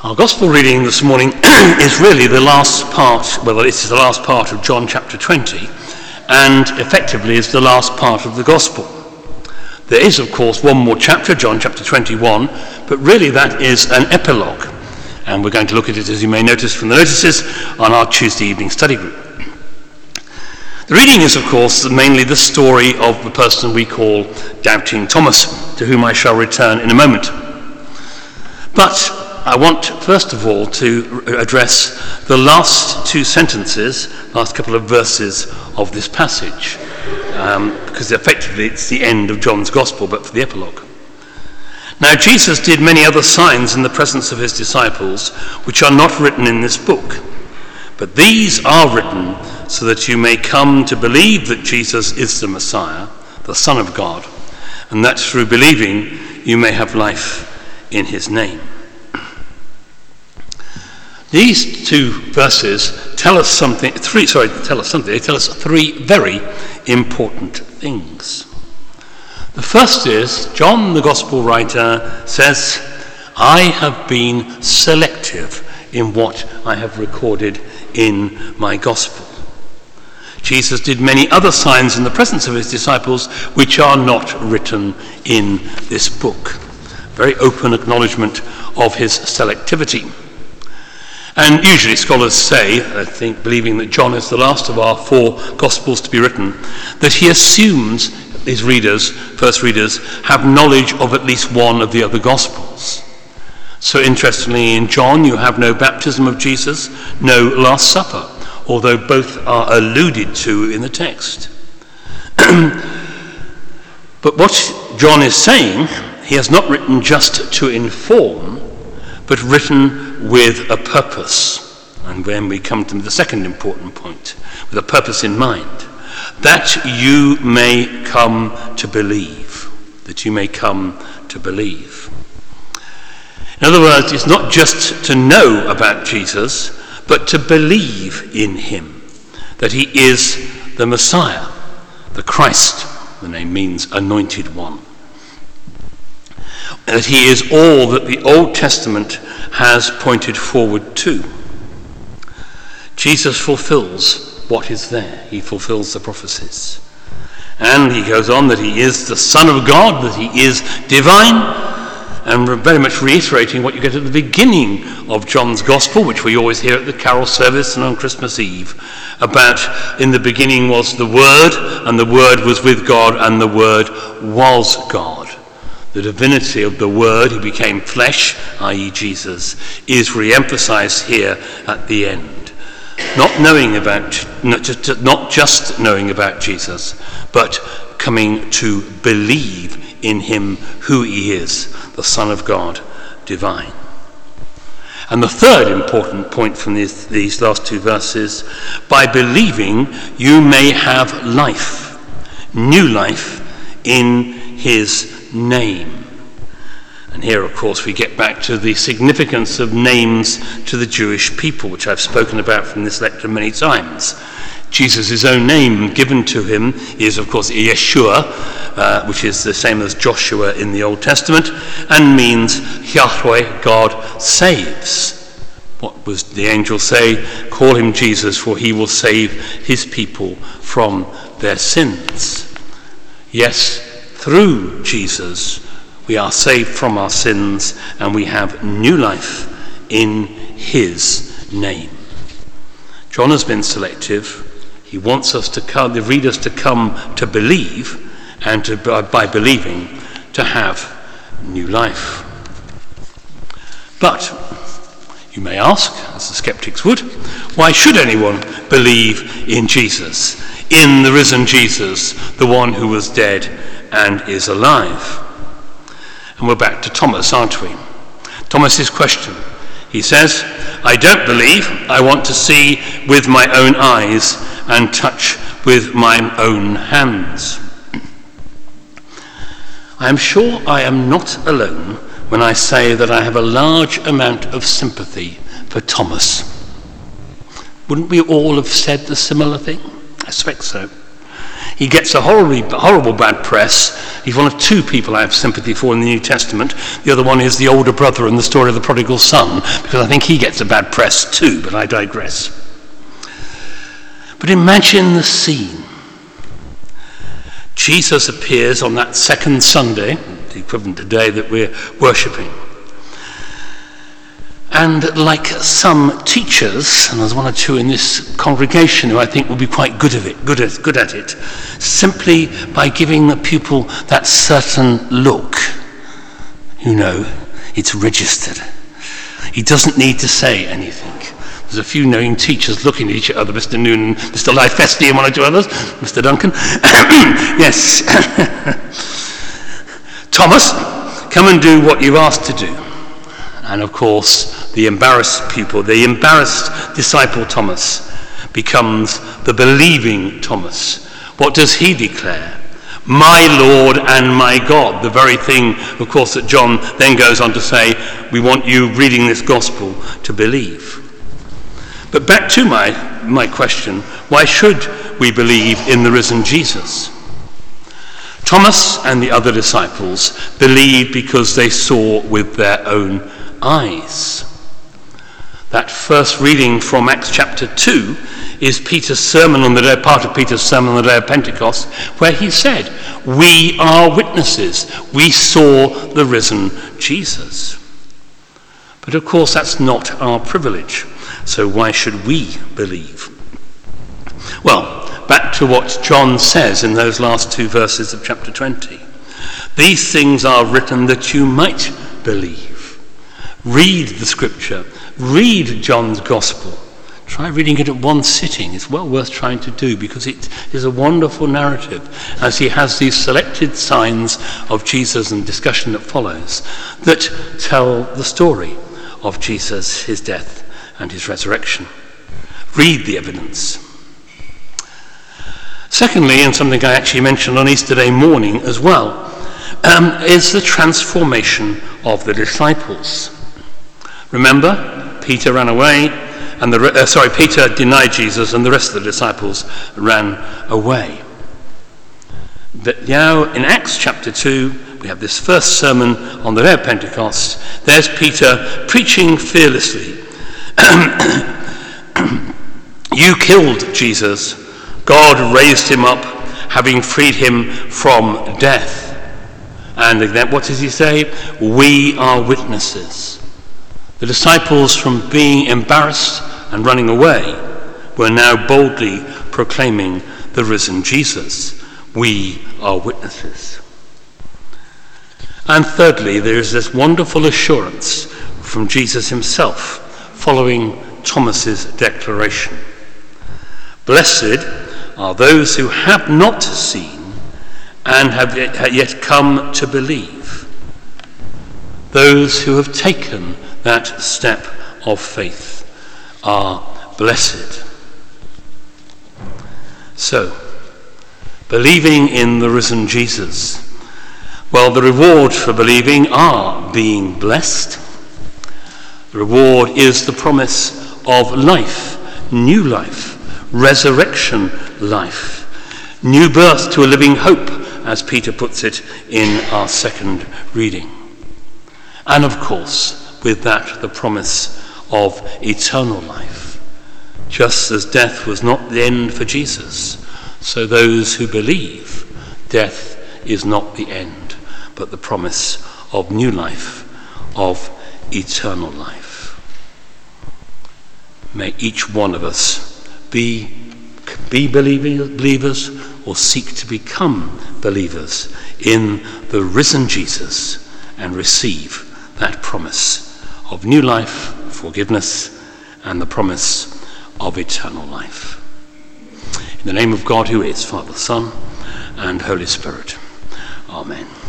Our gospel reading this morning is really the last part, it's the last part of John chapter 20, and effectively is the last part of the gospel. There is, of course, one more chapter, John chapter 21, but really that is an epilogue, and we're going to look at it, as you may notice from the notices, on our Tuesday evening study group. The reading is, of course, mainly the story of the person we call Doubting Thomas, to whom I shall return in a moment. But I want, first of all, to address the last two sentences, last couple of verses of this passage, because effectively it's the end of John's Gospel, but for the epilogue. Now, Jesus did many other signs in the presence of his disciples, which are not written in this book, but these are written so that you may come to believe that Jesus is the Messiah, the Son of God, and that through believing you may have life in his name. These two verses tell us three very important things. The first is, John, the gospel writer, says, I have been selective in what I have recorded in my gospel. Jesus did many other signs in the presence of his disciples which are not written in this book. Very open acknowledgement of his selectivity. And usually scholars say, I think, believing that John is the last of our four Gospels to be written, that he assumes his readers, first readers, have knowledge of at least one of the other Gospels. So interestingly, in John you have no baptism of Jesus, no Last Supper, although both are alluded to in the text. But what John is saying, he has not written just to inform, but written with a purpose. And when we come to the second important point, with a purpose in mind, that you may come to believe. That you may come to believe. In other words, it's not just to know about Jesus, but to believe in him, that he is the Messiah, the Christ. The name means anointed one. That he is all that the Old Testament has pointed forward to. Jesus fulfills what is there. He fulfills the prophecies. And he goes on that he is the Son of God, that he is divine, and very much reiterating what you get at the beginning of John's Gospel, which we always hear at the carol service and on Christmas Eve, about in the beginning was the Word, and the Word was with God, and the Word was God. The divinity of the Word who became flesh, i.e. Jesus, is re-emphasized here at the end. Not just knowing about Jesus, but coming to believe in him who he is, the Son of God, divine. And the third important point from these last two verses, by believing you may have life, new life in his name. And here, of course, we get back to the significance of names to the Jewish people, which I've spoken about from this lecture many times. Jesus' own name given to him is, of course, Yeshua, which is the same as Joshua in the Old Testament, and means Yahweh, God saves. What was the angel say? Call him Jesus, for he will save his people from their sins. Yes, through Jesus, we are saved from our sins and we have new life in his name. John has been selective. He wants us to come, the readers to come to believe, and to, by believing, to have new life. But you may ask, as the skeptics would, why should anyone believe in Jesus, in the risen Jesus, the one who was dead and is alive? And we're back to Thomas, aren't we? Thomas's question. He says, I don't believe, I want to see with my own eyes and touch with my own hands. I am sure I am not alone when I say that I have a large amount of sympathy for Thomas. Wouldn't we all have said the similar thing? I suspect so. He gets a horrible bad press He's one of two people I have sympathy for in the New Testament. The other one is the older brother in the story of the prodigal son, because I think he gets a bad press too, but I digress. But imagine the scene. Jesus appears on that second Sunday, the equivalent today that we're worshipping. And like some teachers, and there's one or two in this congregation who I think will be quite good at it, simply by giving the pupil that certain look, it's registered. He doesn't need to say anything. There's a few knowing teachers looking at each other, Mr. Noonan, Mr. Lifesti and one or two others, Mr. Duncan. Yes. Thomas, come and do what you've asked to do. And of course, the embarrassed pupil, the embarrassed disciple Thomas, becomes the believing Thomas. What does he declare? My Lord and my God. The very thing, of course, that John then goes on to say, we want you reading this gospel to believe. But back to my question, why should we believe in the risen Jesus? Thomas and the other disciples believed because they saw with their own eyes. That first reading from Acts chapter 2 is Peter's sermon on the day, part of Peter's sermon on the day of Pentecost, where he said, we are witnesses. We saw the risen Jesus. But of course that's not our privilege. So why should we believe? Well, back to what John says in those last two verses of chapter 20. These things are written that you might believe. Read the scripture. Read John's gospel. Try reading it at one sitting. It's well worth trying to do because it is a wonderful narrative as he has these selected signs of Jesus and discussion that follows that tell the story of Jesus, his death and his resurrection. Read the evidence. Secondly, and something I actually mentioned on Easter Day morning as well, is the transformation of the disciples. Remember, Peter ran away, and Peter denied Jesus, and the rest of the disciples ran away. But now in Acts chapter 2, we have this first sermon on the day of Pentecost. There's Peter preaching fearlessly. You killed Jesus. God raised him up, having freed him from death. And then what does he say? We are witnesses. The disciples, from being embarrassed and running away, were now boldly proclaiming the risen Jesus. We are witnesses. And thirdly, there is this wonderful assurance from Jesus himself following Thomas's declaration. Blessed are those who have not seen and have yet come to believe. Those who have taken that step of faith are blessed. So, believing in the risen Jesus. Well, the reward for believing are being blessed. The reward is the promise of life, new life, resurrection life, new birth to a living hope, as Peter puts it in our second reading. And of course, with that, the promise of eternal life. Just as death was not the end for Jesus, so those who believe, death is not the end, but the promise of new life, of eternal life. May each one of us be believers or seek to become believers in the risen Jesus and receive that promise of new life, forgiveness, and the promise of eternal life. In the name of God, who is Father, Son, and Holy Spirit. Amen.